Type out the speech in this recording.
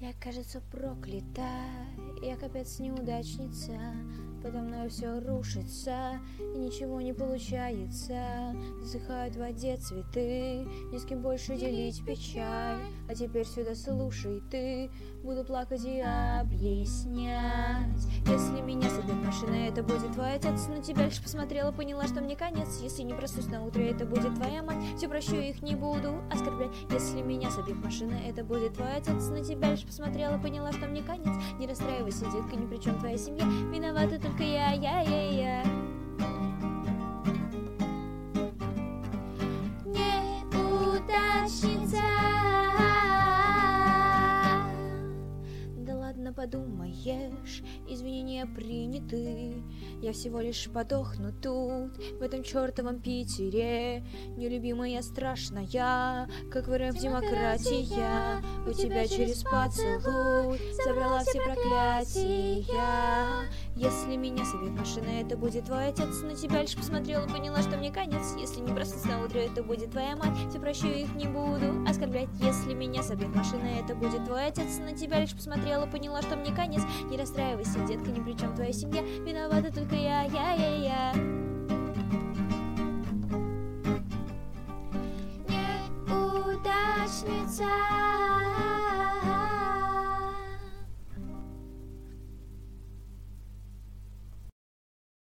Я, кажется, проклята, я капец неудачница. Подо мной все рушится, и ничего не получается. Засыхают в воде цветы, ни с кем больше делить печаль. А теперь сюда слушай ты, буду плакать и объяснять. Если меня собьет машина, это будет твой отец. На тебя лишь посмотрела, поняла, что мне конец. Если не проснусь на утро, это будет твоя мать. Все прощу, их не буду оскорблять. Если меня собьет машина, это будет твой отец. На тебя лишь посмотрела, поняла, что мне конец. Не расстраивайся, детка, ни при чем твоя семья. Виновата только я. Неудачница. Да ладно, подумаешь, извинения приняты. Я всего лишь подохну тут, в этом чертовом Питере. Нелюбимая, страшная, как в демократия. У тебя через поцелуй забрала все проклятия. Если меня собьет машина, это будет твой отец. На тебя лишь посмотрела, поняла, что мне конец. Если не проснусь на утро, это будет твоя мать. Все прощу, их не буду оскорблять. Если меня собьет машина, это будет твой отец. На тебя лишь посмотрела, поняла, что мне конец. Не расстраивайся, детка, ни при чем твоя семья. Виновата только я. Неудачница.